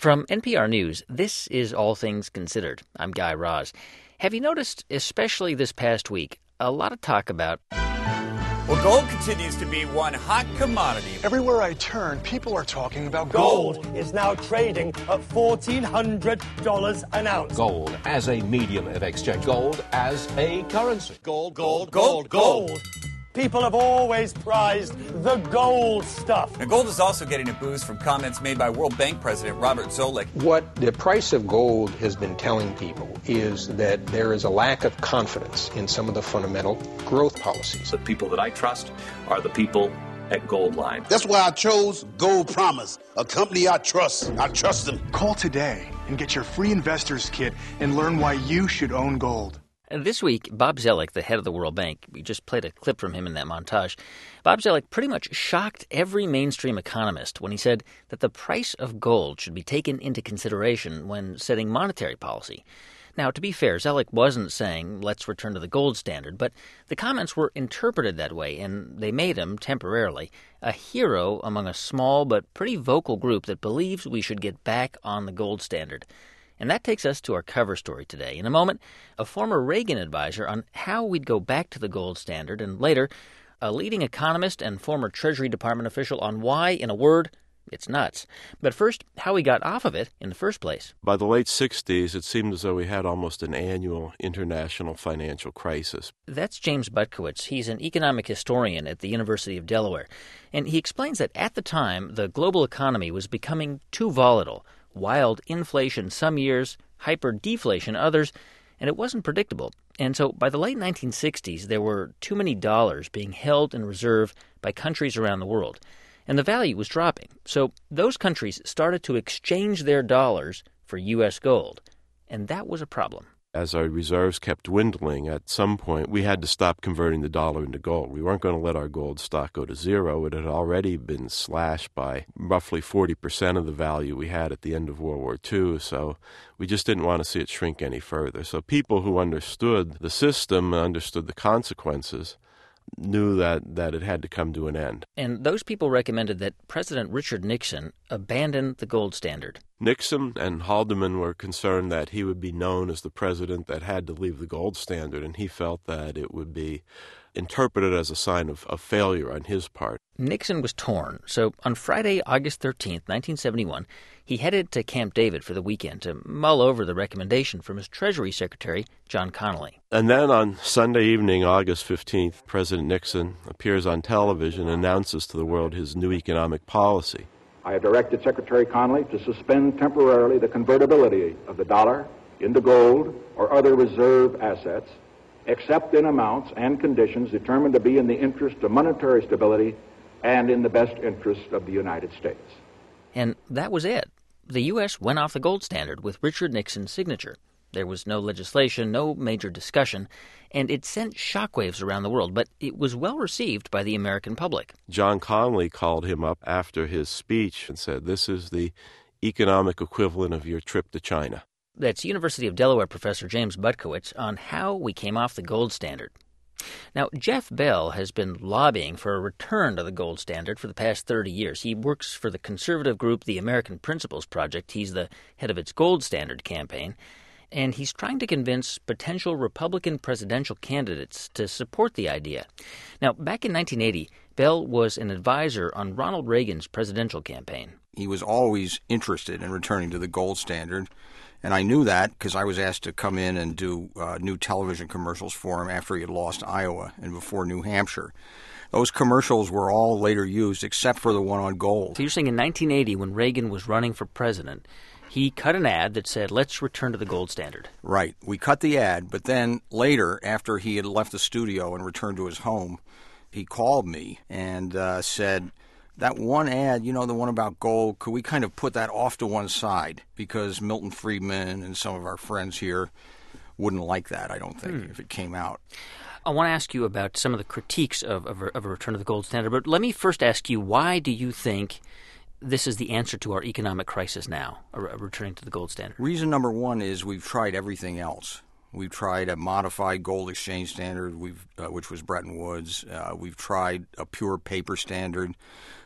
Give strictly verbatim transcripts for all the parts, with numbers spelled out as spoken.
From N P R News, this is All Things Considered. I'm Guy Raz. Have you noticed, especially this past week, a lot of talk about... Well, gold continues to be one hot commodity. Everywhere I turn, people are talking about gold. gold. Is now trading at fourteen hundred dollars an ounce. Gold as a medium of exchange. Gold as a currency. Gold, gold, gold, gold. gold. People have always prized the gold stuff. Now, gold is also getting a boost from comments made by World Bank President Robert Zoellick. What the price of gold has been telling people is that there is a lack of confidence in some of the fundamental growth policies. The people that I trust are the people at Goldline. That's why I chose Gold Promise, a company I trust. I trust them. Call today and get your free investor's kit and learn why you should own gold. And this week, Bob Zoellick, the head of the World Bank, we just played a clip from him in that montage. Bob Zoellick pretty much shocked every mainstream economist when he said that the price of gold should be taken into consideration when setting monetary policy. Now, to be fair, Zoellick wasn't saying, let's return to the gold standard, but the comments were interpreted that way, and they made him, temporarily, a hero among a small but pretty vocal group that believes we should get back on the gold standard. And that takes us to our cover story today. In a moment, a former Reagan advisor on how we'd go back to the gold standard, and later, a leading economist and former Treasury Department official on why, in a word, it's nuts. But first, how we got off of it in the first place. By the late sixties, it seemed as though we had almost an annual international financial crisis. That's James Butkowitz. He's an economic historian at the University of Delaware. And he explains that at the time, the global economy was becoming too volatile. Wild inflation some years, hyper-deflation others, and it wasn't predictable. And so by the late nineteen sixties, there were too many dollars being held in reserve by countries around the world, and the value was dropping. So those countries started to exchange their dollars for U S gold, and that was a problem. As our reserves kept dwindling, at some point we had to stop converting the dollar into gold. We weren't going to let our gold stock go to zero. It had already been slashed by roughly forty percent of the value we had at the end of World War Two, so we just didn't want to see it shrink any further. So people who understood the system, understood the consequences, knew that, that it had to come to an end. And those people recommended that President Richard Nixon abandon the gold standard. Nixon and Haldeman were concerned that he would be known as the president that had to leave the gold standard, and he felt that it would be interpreted as a sign of, of failure on his part. Nixon was torn, so on Friday, August thirteenth, nineteen seventy-one, he headed to Camp David for the weekend to mull over the recommendation from his Treasury Secretary, John Connally. And then on Sunday evening, August fifteenth, President Nixon appears on television and announces to the world his new economic policy. I have directed Secretary Connally to suspend temporarily the convertibility of the dollar into gold or other reserve assets, except in amounts and conditions determined to be in the interest of monetary stability and in the best interest of the United States. And that was it. The U S went off the gold standard with Richard Nixon's signature. There was no legislation, no major discussion, and it sent shockwaves around the world, but it was well received by the American public. John Connally called him up after his speech and said, "This is the economic equivalent of your trip to China." That's University of Delaware professor James Butkowitz on how we came off the gold standard. Now, Jeff Bell has been lobbying for a return to the gold standard for the past thirty years. He works for the conservative group, the American Principles Project. He's the head of its gold standard campaign. And he's trying to convince potential Republican presidential candidates to support the idea. Now, back in nineteen eighty, Bell was an advisor on Ronald Reagan's presidential campaign. He was always interested in returning to the gold standard, and I knew that because I was asked to come in and do uh, new television commercials for him after he had lost Iowa and before New Hampshire. Those commercials were all later used except for the one on gold. So you're saying in nineteen eighty, when Reagan was running for president, he cut an ad that said, let's return to the gold standard. Right. We cut the ad, but then later, after he had left the studio and returned to his home, he called me and uh, said, that one ad, you know, the one about gold, could we kind of put that off to one side? Because Milton Friedman and some of our friends here wouldn't like that, I don't think, hmm. if it came out. I want to ask you about some of the critiques of, of, a, of a return to the gold standard, but let me first ask you, why do you think this is the answer to our economic crisis now, a, a returning to the gold standard? Reason number one is we've tried everything else. We've tried a modified gold exchange standard, we've, uh, which was Bretton Woods. Uh, we've tried a pure paper standard.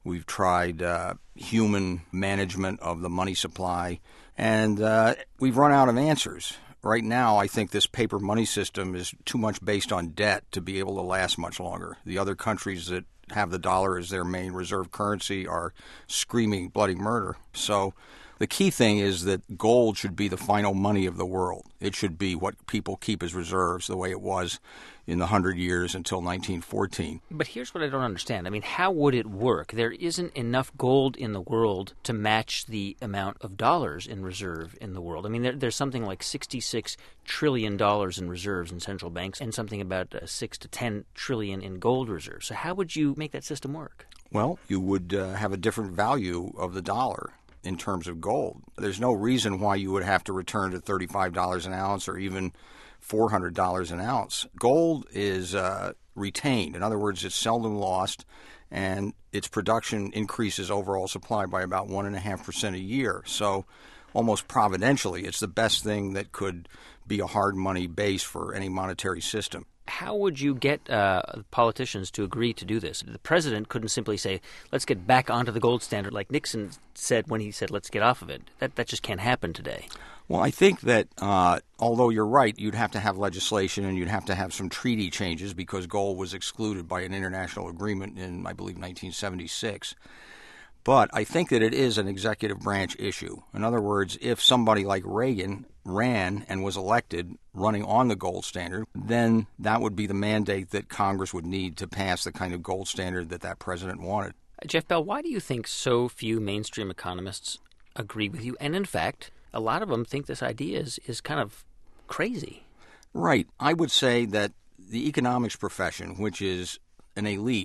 We've tried uh, human management of the money supply, and uh, we've run out of answers. Right now, I think this paper money system is too much based on debt to be able to last much longer. The other countries that have the dollar as their main reserve currency are screaming bloody murder. So the key thing is that gold should be the final money of the world. It should be what people keep as reserves, the way it was in the hundred years until nineteen fourteen. But here's what I don't understand. I mean, how would it work? There isn't enough gold in the world to match the amount of dollars in reserve in the world. I mean, there, there's something like sixty-six trillion dollars in reserves in central banks and something about uh, six to ten trillion in gold reserves. So how would you make that system work? Well, you would uh, have a different value of the dollar in terms of gold. There's no reason why you would have to return to thirty-five dollars an ounce or even four hundred dollars an ounce. Gold is uh, retained. In other words, it's seldom lost, and its production increases overall supply by about one point five percent a year. So almost providentially, it's the best thing that could be a hard money base for any monetary system. How would you get uh, politicians to agree to do this? The president couldn't simply say, let's get back onto the gold standard like Nixon said when he said, let's get off of it. That that just can't happen today. Well, I think that uh, although you're right, you'd have to have legislation and you'd have to have some treaty changes because gold was excluded by an international agreement in, I believe, nineteen seventy-six. But I think that it is an executive branch issue. In other words, if somebody like Reagan ran and was elected running on the gold standard, then that would be the mandate that Congress would need to pass the kind of gold standard that that president wanted. Jeff Bell, why do you think so few mainstream economists agree with you? And in fact, a lot of them think this idea is, is kind of crazy. Right. I would say that the economics profession, which is an elite,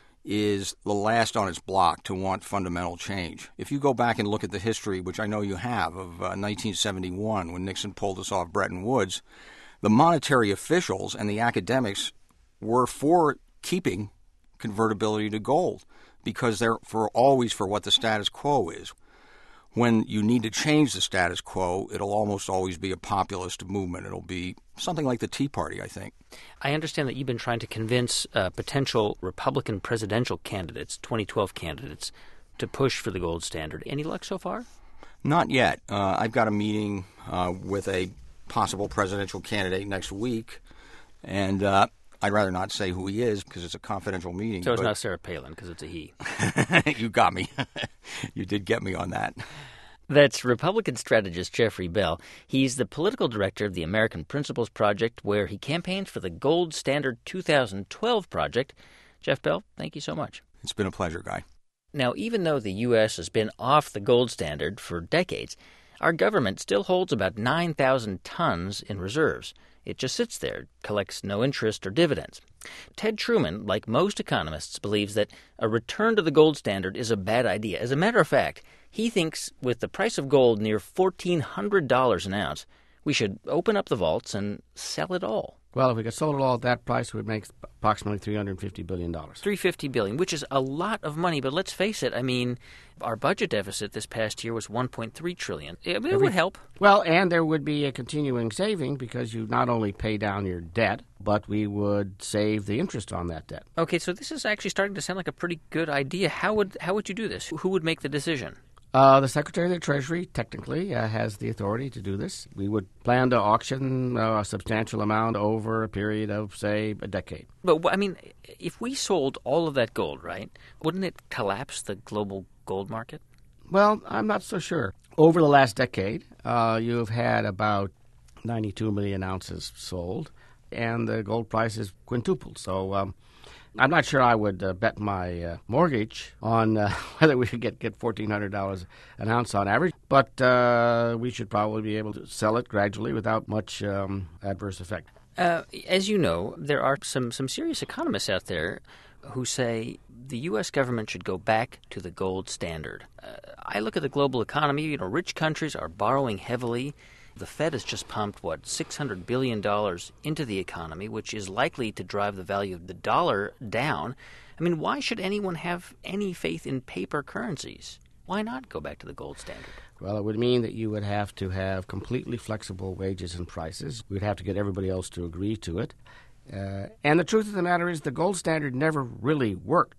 is the last on its block to want fundamental change. If you go back and look at the history, which I know you have, of uh, nineteen seventy-one when Nixon pulled us off Bretton Woods, the monetary officials and the academics were for keeping convertibility to gold because they're for always for what the status quo is. When you need to change the status quo, it'll almost always be a populist movement. It'll be something like the Tea Party, I think. I understand that you've been trying to convince uh, potential Republican presidential candidates, twenty twelve candidates, to push for the gold standard. Any luck so far? Not yet. Uh, I've got a meeting uh, with a possible presidential candidate next week, and uh, I'd rather not say who he is because it's a confidential meeting. So it's but... not Sarah Palin because it's a he. You got me. You did get me on that. That's Republican strategist Jeffrey Bell. He's the political director of the American Principles Project, where he campaigns for the Gold Standard two thousand twelve project. Jeff Bell, thank you so much. It's been a pleasure, Guy. Now, even though the U S has been off the gold standard for decades, our government still holds about nine thousand tons in reserves. It just sits there, collects no interest or dividends. Ted Truman, like most economists, believes that a return to the gold standard is a bad idea. As a matter of fact, he thinks with the price of gold near fourteen hundred dollars an ounce, we should open up the vaults and sell it all. Well, if we could sold it all at that price, it would make approximately three hundred fifty billion dollars. three hundred fifty billion dollars, which is a lot of money. But let's face it, I mean, our budget deficit this past year was one point three trillion dollars. I mean, it Every, would help. Well, and there would be a continuing saving because you not only pay down your debt, but we would save the interest on that debt. Okay, so this is actually starting to sound like a pretty good idea. How would how would you do this? Who would make the decision? Uh, the Secretary of the Treasury technically uh, has the authority to do this. We would plan to auction uh, a substantial amount over a period of, say, a decade. But, I mean, if we sold all of that gold, right, wouldn't it collapse the global gold market? Well, I'm not so sure. Over the last decade, uh, you've had about ninety-two million ounces sold, and the gold price has quintupled. So um, I'm not sure I would uh, bet my uh, mortgage on uh, whether we could get, get fourteen hundred dollars an ounce on average, but uh, we should probably be able to sell it gradually without much um, adverse effect. Uh, as you know, there are some, some serious economists out there who say the U S government should go back to the gold standard. Uh, I look at the global economy. You know, rich countries are borrowing heavily. The Fed has just pumped, what, six hundred billion dollars into the economy, which is likely to drive the value of the dollar down. I mean, why should anyone have any faith in paper currencies? Why not go back to the gold standard? Well, it would mean that you would have to have completely flexible wages and prices. We'd have to get everybody else to agree to it. Uh, and the truth of the matter is the gold standard never really worked.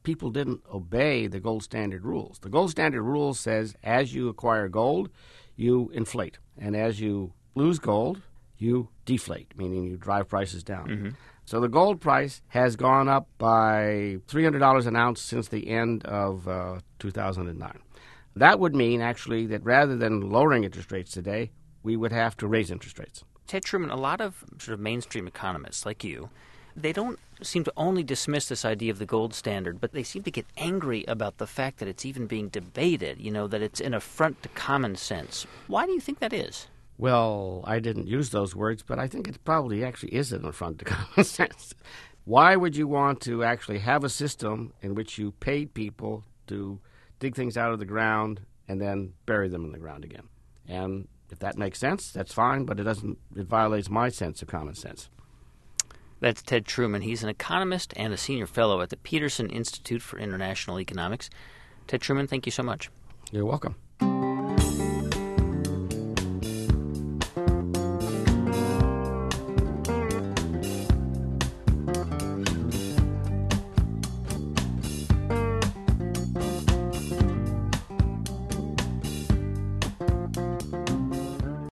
people didn't obey the gold standard rules. The gold standard rule says as you acquire gold, you inflate. And as you lose gold, you deflate, meaning you drive prices down. Mm-hmm. So the gold price has gone up by three hundred dollars an ounce since the end of uh, two thousand nine. That would mean, actually, that rather than lowering interest rates today, we would have to raise interest rates. Ted Truman, a lot of sort of mainstream economists like you, they don't seem to only dismiss this idea of the gold standard, but they seem to get angry about the fact that it's even being debated, you know, that it's an affront to common sense. Why do you think that is? Well, I didn't use those words, but I think it probably actually is an affront to common sense. Why would you want to actually have a system in which you paid people to dig things out of the ground and then bury them in the ground again? And if that makes sense, that's fine, but it doesn't. It violates my sense of common sense. That's Ted Truman. He's an economist and a senior fellow at the Peterson Institute for International Economics. Ted Truman, thank you so much. You're welcome.